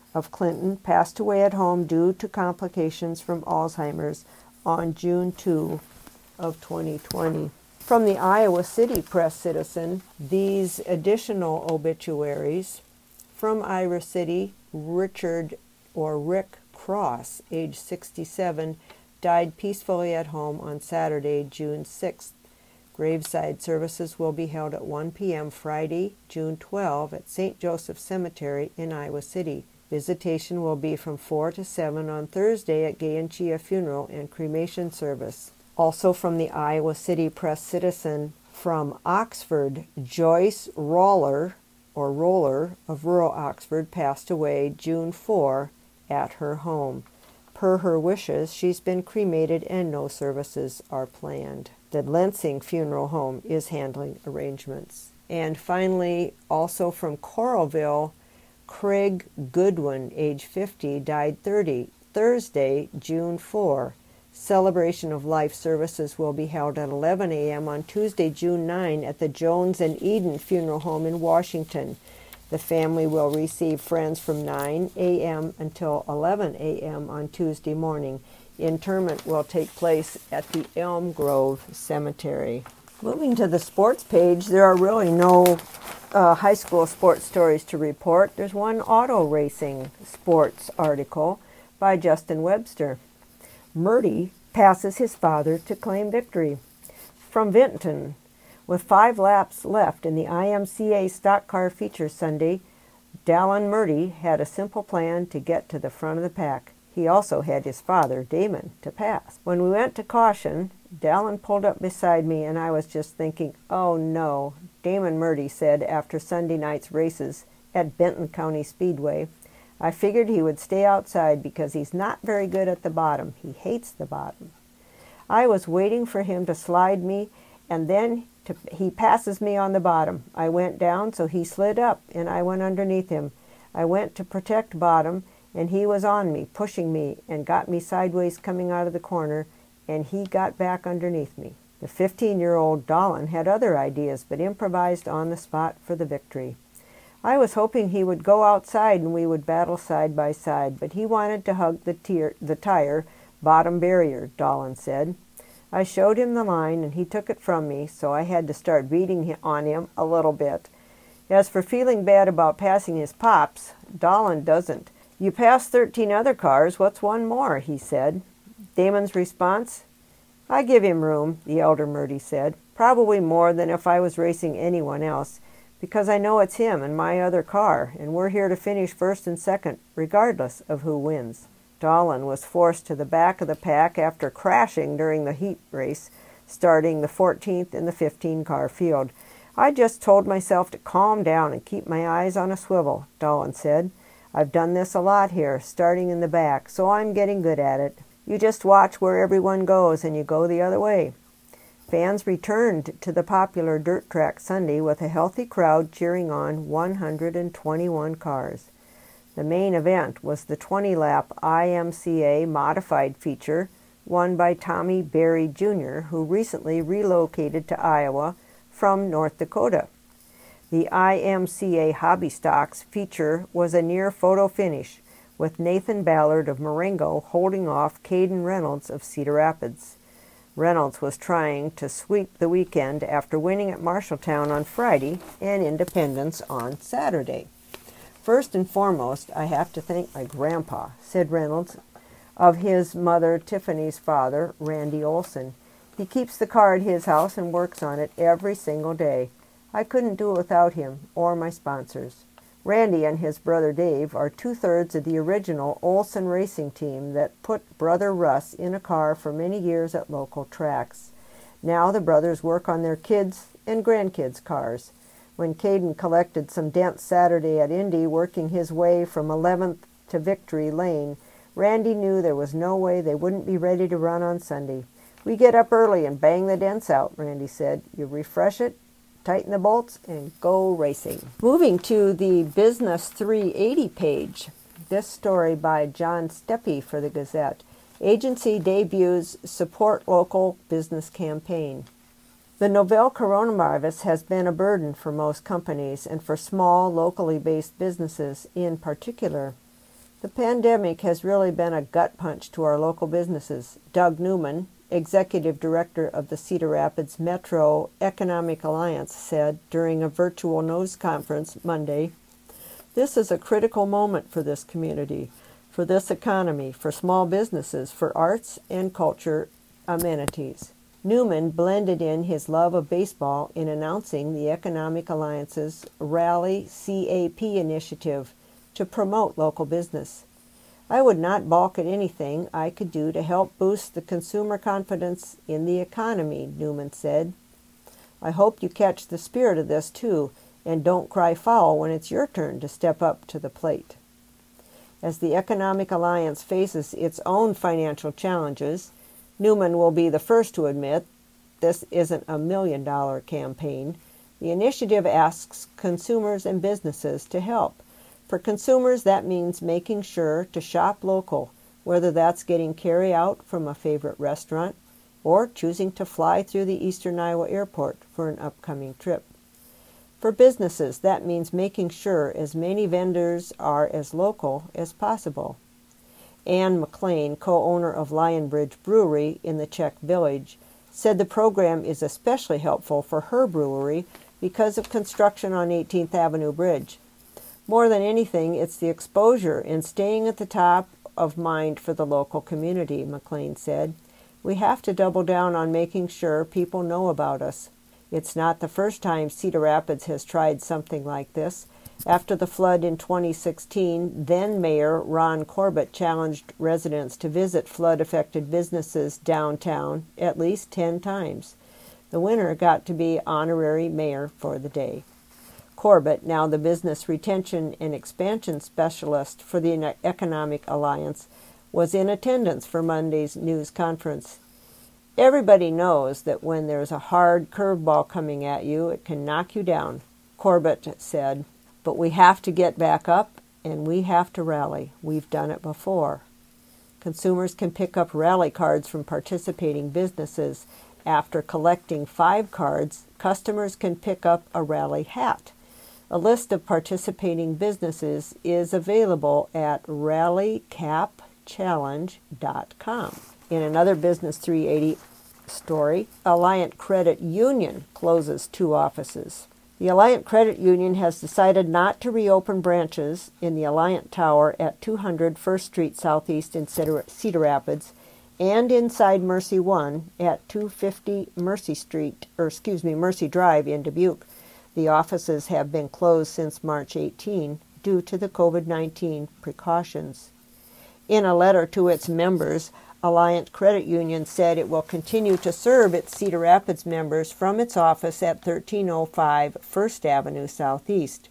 of Clinton, passed away at home due to complications from Alzheimer's on June second of twenty twenty. From the Iowa City Press Citizen, these additional obituaries. From Iowa City, Richard or Rick Cross, age sixty-seven, died peacefully at home on Saturday, June sixth. Graveside services will be held at one p.m. Friday, June twelfth at Saint Joseph Cemetery in Iowa City. Visitation will be from four to seven on Thursday at Gayanchia Funeral and Cremation Service. Also from the Iowa City Press Citizen, from Oxford, Joyce Roller, or Roller, of rural Oxford, passed away June fourth at her home. Per her wishes, she's been cremated and no services are planned. The Lensing Funeral Home is handling arrangements. And finally, also from Coralville, Craig Goodwin, age fifty, died thirty, Thursday, June fourth. Celebration of Life services will be held at eleven a.m. on Tuesday, June ninth at the Jones and Eden Funeral Home in Washington. The family will receive friends from nine a.m. until eleven a.m. on Tuesday morning. Interment will take place at the Elm Grove Cemetery. Moving to the sports page, there are really no uh, high school sports stories to report. There's one auto racing sports article by Justin Webster. Murdy passes his father to claim victory. From Vinton, with five laps left in the I M C A Stock Car Feature Sunday, Dallin Murdy had a simple plan to get to the front of the pack. He also had his father, Damon, to pass. When we went to caution, Dallin pulled up beside me, and I was just thinking, oh no, Damon Murdy said after Sunday night's races at Benton County Speedway. I figured he would stay outside because he's not very good at the bottom. He hates the bottom. I was waiting for him to slide me, and then to, he passes me on the bottom. I went down, so he slid up, and I went underneath him. I went to protect bottom, and he was on me, pushing me, and got me sideways coming out of the corner, and he got back underneath me. The fifteen-year-old Dallin had other ideas, but improvised on the spot for the victory. I was hoping he would go outside and we would battle side by side, but he wanted to hug the, tier, the tire bottom barrier, Dallin said. I showed him the line, and he took it from me, so I had to start beating on him a little bit. As for feeling bad about passing his pops, Dallin doesn't. You passed thirteen other cars, what's one more, he said. Damon's response, I give him room, the elder Murdy said, probably more than if I was racing anyone else, because I know it's him and my other car, and we're here to finish first and second, regardless of who wins. Dallin was forced to the back of the pack after crashing during the heat race, starting the fourteenth in the fifteen-car field. I just told myself to calm down and keep my eyes on a swivel, Dallin said. I've done this a lot here, starting in the back, so I'm getting good at it. You just watch where everyone goes and you go the other way. Fans returned to the popular dirt track Sunday with a healthy crowd cheering on one hundred twenty-one cars. The main event was the twenty-lap I M C A modified feature won by Tommy Berry Junior, who recently relocated to Iowa from North Dakota. The I M C A Hobby Stocks feature was a near photo finish, with Nathan Ballard of Marengo holding off Caden Reynolds of Cedar Rapids. Reynolds was trying to sweep the weekend after winning at Marshalltown on Friday and Independence on Saturday. First and foremost, I have to thank my grandpa, said Reynolds, of his mother Tiffany's father, Randy Olson. He keeps the car at his house and works on it every single day. I couldn't do it without him or my sponsors. Randy and his brother Dave are two-thirds of the original Olson racing team that put brother Russ in a car for many years at local tracks. Now the brothers work on their kids' and grandkids' cars. When Caden collected some dents Saturday at Indy, working his way from eleventh to Victory Lane, Randy knew there was no way they wouldn't be ready to run on Sunday. We get up early and bang the dents out, Randy said. You refresh it, tighten the bolts, and go racing. Moving to the Business three eighty page, this story by John Steppe for the Gazette. Agency debuts support local business campaign. The novel coronavirus has been a burden for most companies and for small, locally based businesses in particular. The pandemic has really been a gut punch to our local businesses. Doug Newman, Executive Director of the Cedar Rapids Metro Economic Alliance, said during a virtual news conference Monday, "This is a critical moment for this community, for this economy, for small businesses, for arts and culture amenities." Newman blended in his love of baseball in announcing the Economic Alliance's Rally C A P initiative to promote local business. "I would not balk at anything I could do to help boost the consumer confidence in the economy," Newman said. "I hope you catch the spirit of this, too, and don't cry foul when it's your turn to step up to the plate." As the Economic Alliance faces its own financial challenges, Newman will be the first to admit this isn't a million-dollar campaign. The initiative asks consumers and businesses to help. For consumers, that means making sure to shop local, whether that's getting carry-out from a favorite restaurant or choosing to fly through the Eastern Iowa Airport for an upcoming trip. For businesses, that means making sure as many vendors are as local as possible. Ann McLean, co-owner of Lion Bridge Brewery in the Czech Village, said the program is especially helpful for her brewery because of construction on eighteenth Avenue Bridge. "More than anything, it's the exposure and staying at the top of mind for the local community," McLean said. "We have to double down on making sure people know about us. It's not the first time Cedar Rapids has tried something like this. After the flood in twenty sixteen, then-Mayor Ron Corbett challenged residents to visit flood-affected businesses downtown at least ten times. The winner got to be honorary mayor for the day." Corbett, now the Business Retention and Expansion Specialist for the Economic Alliance, was in attendance for Monday's news conference. "Everybody knows that when there's a hard curveball coming at you, it can knock you down," Corbett said. "But we have to get back up, and we have to rally. We've done it before." Consumers can pick up rally cards from participating businesses. After collecting five cards, customers can pick up a rally hat. A list of participating businesses is available at rally cap challenge dot com. In another Business three eighty story, Alliant Credit Union closes two offices. The Alliant Credit Union has decided not to reopen branches in the Alliant Tower at two hundred First Street Southeast in Cedar Rapids and inside Mercy One at two fifty Mercy Street, or excuse me, Mercy Drive in Dubuque. The offices have been closed since March eighteenth due to the COVID nineteen precautions. In a letter to its members, Alliant Credit Union said it will continue to serve its Cedar Rapids members from its office at thirteen oh five First Avenue Southeast.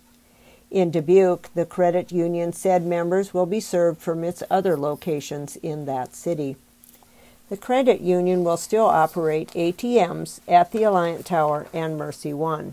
In Dubuque, the credit union said members will be served from its other locations in that city. The credit union will still operate A T Ms at the Alliant Tower and Mercy One.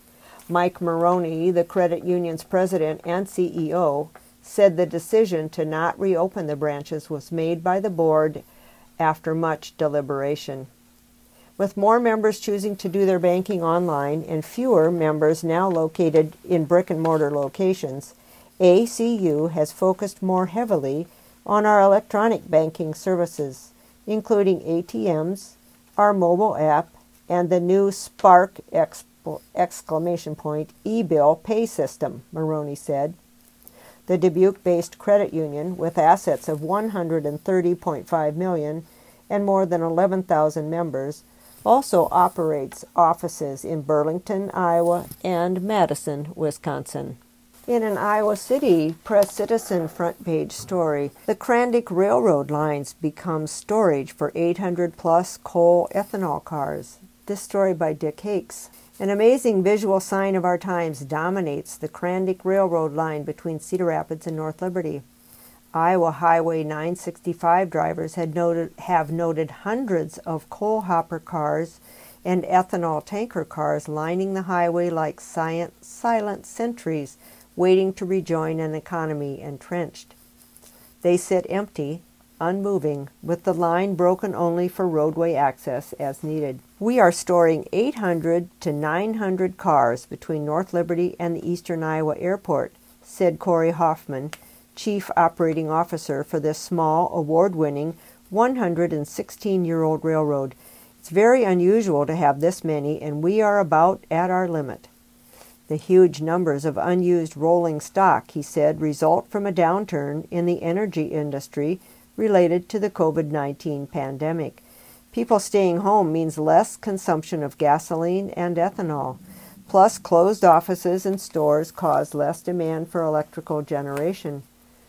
Mike Maroney, the credit union's president and C E O, said the decision to not reopen the branches was made by the board after much deliberation. With more members choosing to do their banking online and fewer members now located in brick-and-mortar locations, A C U has focused more heavily on our electronic banking services, including A T Ms, our mobile app, and the new Spark Exp exclamation point e-bill pay system, Maroney said. The Dubuque-based credit union, with assets of one hundred thirty point five million dollars and more than eleven thousand members, also operates offices in Burlington, Iowa, and Madison, Wisconsin. In an Iowa City Press-Citizen front page story, the Krandic Railroad lines become storage for eight hundred plus coal ethanol cars. This story by Dick Hakes. An amazing visual sign of our times dominates the Krandic Railroad line between Cedar Rapids and North Liberty. Iowa Highway nine sixty-five drivers had noted, have noted hundreds of coal hopper cars and ethanol tanker cars lining the highway like silent, silent sentries waiting to rejoin an economy entrenched. They sit empty, unmoving, with the line broken only for roadway access as needed. We are storing eight hundred to nine hundred cars between North Liberty and the Eastern Iowa Airport, said Corey Hoffman, chief operating officer for this small, award-winning, one hundred sixteen-year-old railroad. It's very unusual to have this many, and we are about at our limit. The huge numbers of unused rolling stock, he said, result from a downturn in the energy industry related to the COVID nineteen pandemic. People staying home means less consumption of gasoline and ethanol. Plus, closed offices and stores cause less demand for electrical generation.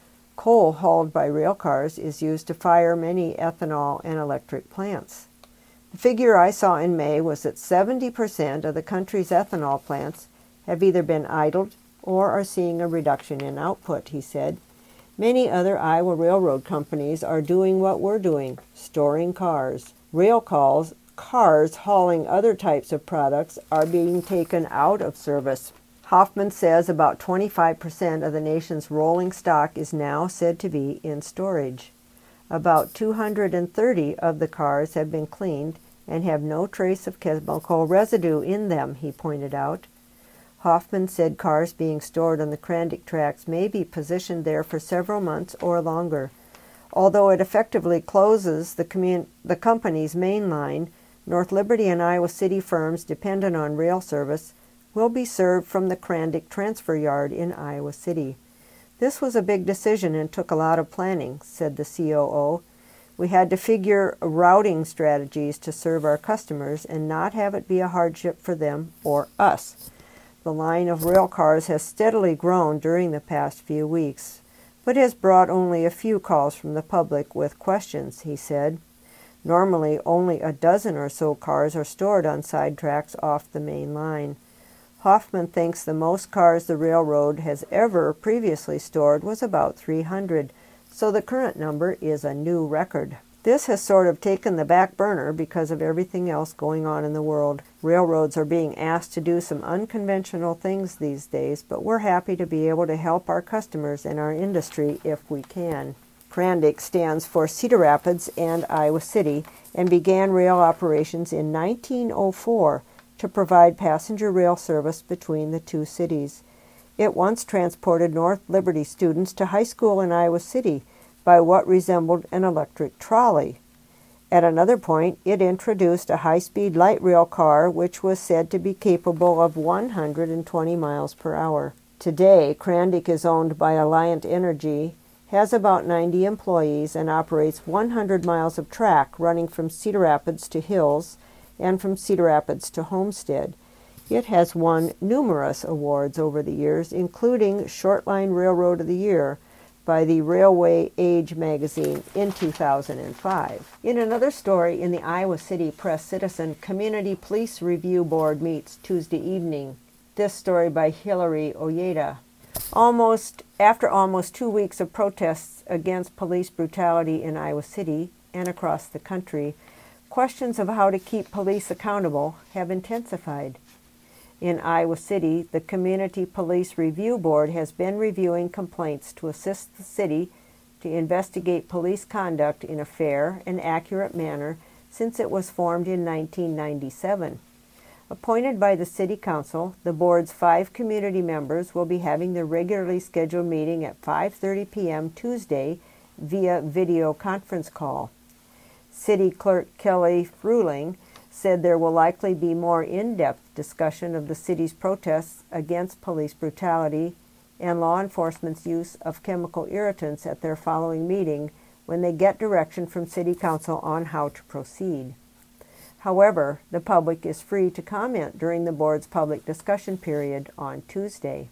Coal hauled by rail cars is used to fire many ethanol and electric plants. The figure I saw in May was that seventy percent of the country's ethanol plants have either been idled or are seeing a reduction in output, he said. Many other Iowa railroad companies are doing what we're doing, storing cars. Rail calls, cars hauling other types of products are being taken out of service. Hoffman says about twenty-five percent of the nation's rolling stock is now said to be in storage. About two hundred thirty of the cars have been cleaned and have no trace of chemical residue in them, he pointed out. Hoffman said cars being stored on the Krandic tracks may be positioned there for several months or longer. Although it effectively closes the, commun- the company's main line, North Liberty and Iowa City firms dependent on rail service will be served from the Krandic Transfer Yard in Iowa City. This was a big decision and took a lot of planning, said the C O O. We had to figure routing strategies to serve our customers and not have it be a hardship for them or us. The line of rail cars has steadily grown during the past few weeks, but has brought only a few calls from the public with questions, he said. Normally, only a dozen or so cars are stored on side tracks off the main line. Hoffman thinks the most cars the railroad has ever previously stored was about three hundred, so the current number is a new record. This has sort of taken the back burner because of everything else going on in the world. Railroads are being asked to do some unconventional things these days, but we're happy to be able to help our customers and our industry if we can. Krandic stands for Cedar Rapids and Iowa City and began rail operations in nineteen oh four to provide passenger rail service between the two cities. It once transported North Liberty students to high school in Iowa City by what resembled an electric trolley. At another point, it introduced a high-speed light rail car which was said to be capable of one hundred twenty miles per hour. Today, Krandic is owned by Alliant Energy, has about ninety employees, and operates one hundred miles of track running from Cedar Rapids to Hills and from Cedar Rapids to Homestead. It has won numerous awards over the years, including Short Line Railroad of the Year by the Railway Age magazine in two thousand five. In another story in the Iowa City Press-Citizen, Community Police Review Board meets Tuesday evening. This story by Hillary Ojeda. Almost after almost two weeks of protests against police brutality in Iowa City and across the country, questions of how to keep police accountable have intensified. In Iowa City, the Community Police Review Board has been reviewing complaints to assist the city to investigate police conduct in a fair and accurate manner since it was formed in nineteen ninety-seven. Appointed by the City Council, the board's five community members will be having their regularly scheduled meeting at five thirty p.m. Tuesday via video conference call. City Clerk Kelly Fruling said there will likely be more in-depth discussion of the city's protests against police brutality and law enforcement's use of chemical irritants at their following meeting when they get direction from City Council on how to proceed. However, the public is free to comment during the board's public discussion period on Tuesday.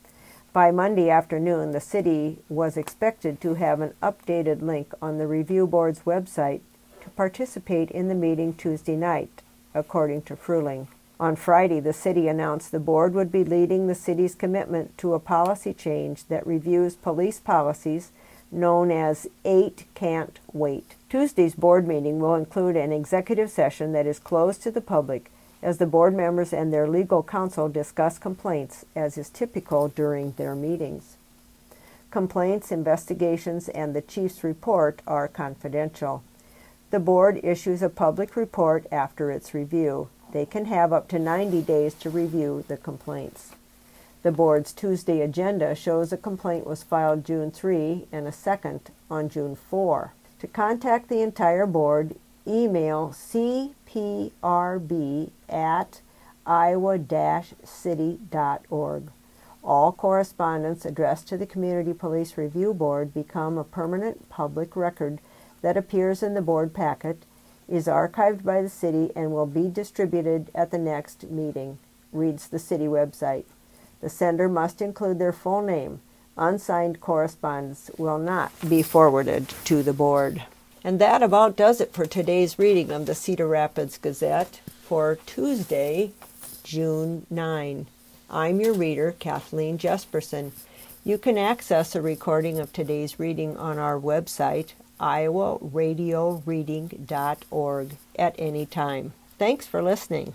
By Monday afternoon, the city was expected to have an updated link on the review board's website to participate in the meeting Tuesday night, according to Fruling. On Friday, the city announced the board would be leading the city's commitment to a policy change that reviews police policies known as Eight Can't Wait. Tuesday's board meeting will include an executive session that is closed to the public as the board members and their legal counsel discuss complaints, as is typical during their meetings. Complaints, investigations, and the chief's report are confidential. The board issues a public report after its review. They can have up to ninety days to review the complaints. The board's Tuesday agenda shows a complaint was filed June third and a second on June fourth. To contact the entire board, email c p r b at iowa dash city dot org. All correspondence addressed to the Community Police Review Board become a permanent public record that appears in the board packet, is archived by the city, and will be distributed at the next meeting, reads the city website. The sender must include their full name. Unsigned correspondence will not be forwarded to the board. And that about does it for today's reading of the Cedar Rapids Gazette for Tuesday, June ninth. I'm your reader, Kathleen Jesperson. You can access a recording of today's reading on our website, iowa radio reading dot org, at any time. Thanks for listening.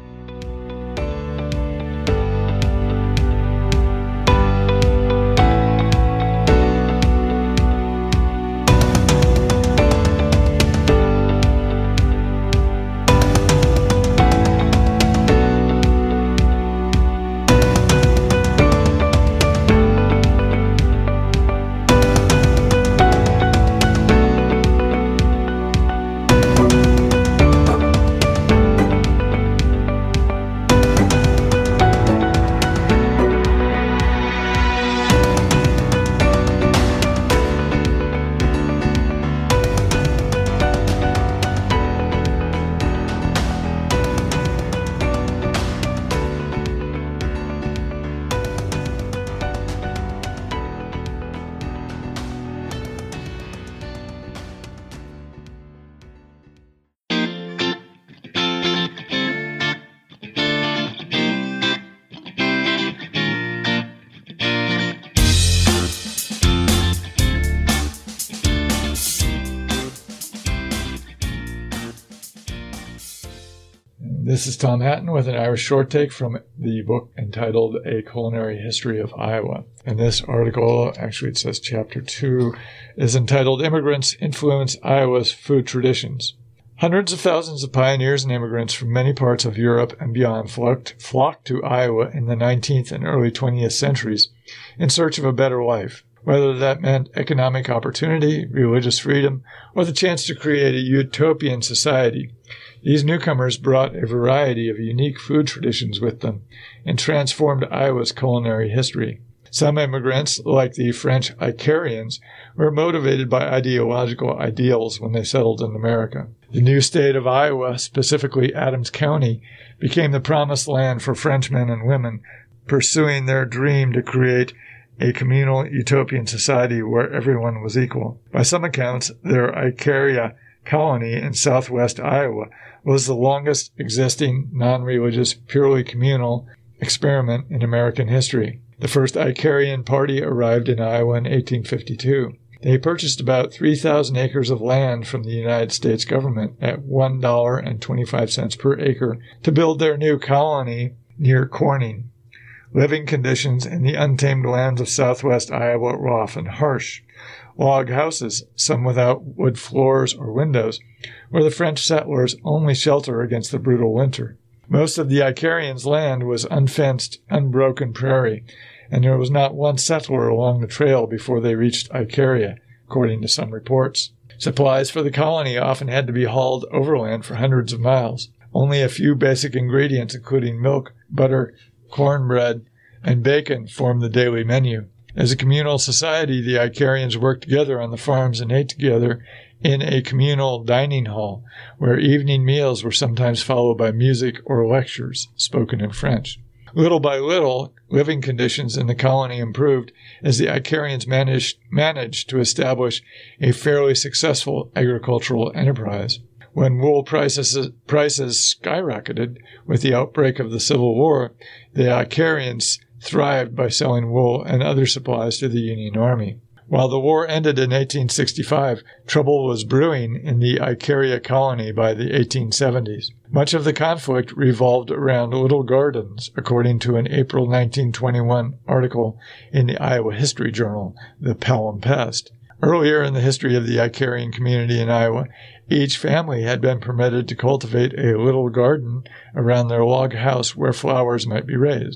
This is Tom Hatton with an Irish short take from the book entitled A Culinary History of Iowa. And this article, actually it says chapter two, is entitled Immigrants Influence Iowa's Food Traditions. Hundreds of thousands of pioneers and immigrants from many parts of Europe and beyond flocked, flocked to Iowa in the nineteenth and early twentieth centuries in search of a better life, whether that meant economic opportunity, religious freedom, or the chance to create a utopian society. These newcomers brought a variety of unique food traditions with them and transformed Iowa's culinary history. Some immigrants, like the French Icarians, were motivated by ideological ideals when they settled in America. The new state of Iowa, specifically Adams County, became the promised land for Frenchmen and women pursuing their dream to create a communal utopian society where everyone was equal. By some accounts, their Icaria colony in southwest Iowa was the longest existing non-religious, purely communal experiment in American history. The first Icarian party arrived in Iowa in eighteen fifty-two. They purchased about three thousand acres of land from the United States government at one dollar and twenty-five cents per acre to build their new colony near Corning. Living conditions in the untamed lands of southwest Iowa were often harsh. Log houses, some without wood floors or windows, were the French settlers' only shelter against the brutal winter. Most of the Icarians' land was unfenced, unbroken prairie, and there was not one settler along the trail before they reached Icaria, according to some reports. Supplies for the colony often had to be hauled overland for hundreds of miles. Only a few basic ingredients, including milk, butter, cornbread, and bacon, formed the daily menu. As a communal society, the Icarians worked together on the farms and ate together in a communal dining hall, where evening meals were sometimes followed by music or lectures spoken in French. Little by little, living conditions in the colony improved as the Icarians managed, managed to establish a fairly successful agricultural enterprise. When wool prices, prices skyrocketed with the outbreak of the Civil War, the Icarians thrived by selling wool and other supplies to the Union Army. While the war ended in eighteen sixty-five, trouble was brewing in the Icaria colony by the eighteen seventies. Much of the conflict revolved around little gardens, according to an April nineteen twenty-one article in the Iowa History Journal, The Palimpsest. Earlier in the history of the Icarian community in Iowa, each family had been permitted to cultivate a little garden around their log house where flowers might be raised.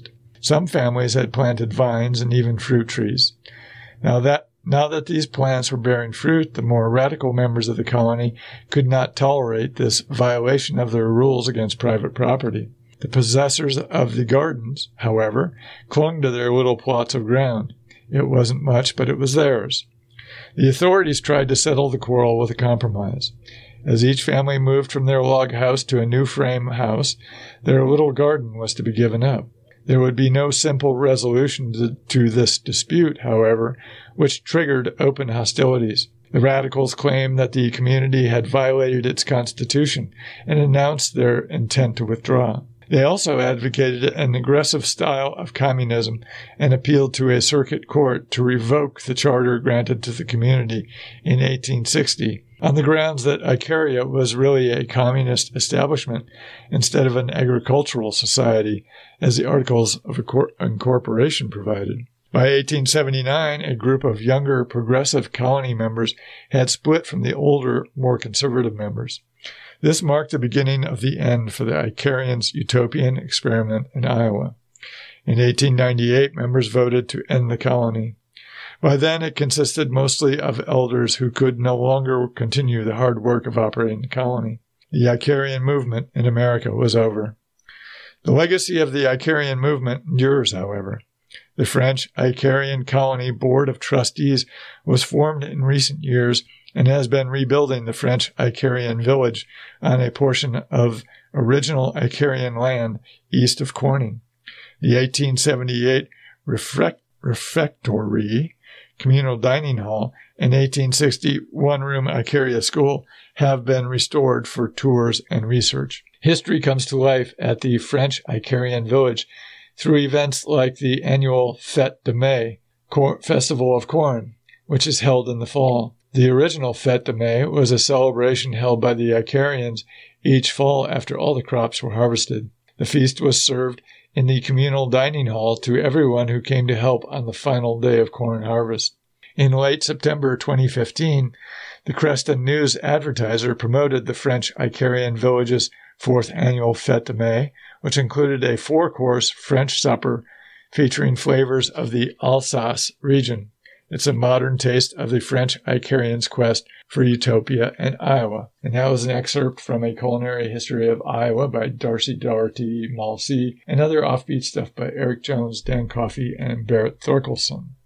Some families had planted vines and even fruit trees. Now that Now that these plants were bearing fruit, the more radical members of the colony could not tolerate this violation of their rules against private property. The possessors of the gardens, however, clung to their little plots of ground. It wasn't much, but it was theirs. The authorities tried to settle the quarrel with a compromise. As each family moved from their log house to a new frame house, their little garden was to be given up. There would be no simple resolution to, to this dispute, however, which triggered open hostilities. The radicals claimed that the community had violated its constitution and announced their intent to withdraw. They also advocated an aggressive style of communism and appealed to a circuit court to revoke the charter granted to the community in eighteen sixty, on the grounds that Icaria was really a communist establishment instead of an agricultural society, as the Articles of Incorporation provided. By eighteen seventy-nine, a group of younger progressive colony members had split from the older, more conservative members. This marked the beginning of the end for the Icarians' utopian experiment in Iowa. In eighteen ninety-eight, members voted to end the colony. By then, it consisted mostly of elders who could no longer continue the hard work of operating the colony. The Icarian movement in America was over. The legacy of the Icarian movement endures, however. The French Icarian Colony Board of Trustees was formed in recent years and has been rebuilding the French Icarian village on a portion of original Icarian land east of Corning. The eighteen seventy-eight refrect- refectory, communal dining hall, and eighteen sixty one-room Icaria school have been restored for tours and research. History comes to life at the French Icarian village through events like the annual Fête de Mai, Cor- Festival of Corn, which is held in the fall. The original Fête de Mai was a celebration held by the Icarians each fall after all the crops were harvested. The feast was served in the communal dining hall to everyone who came to help on the final day of corn harvest. In late September twenty fifteen, the Creston News Advertiser promoted the French Icarian village's fourth annual Fête de Mai, which included a four-course French supper featuring flavors of the Alsace region. It's a modern taste of the French Icarians' quest for utopia in Iowa. And that was an excerpt from A Culinary History of Iowa by Darcy Doherty Malsey, and other offbeat stuff by Eric Jones, Dan Coffey, and Barrett Thorkelson.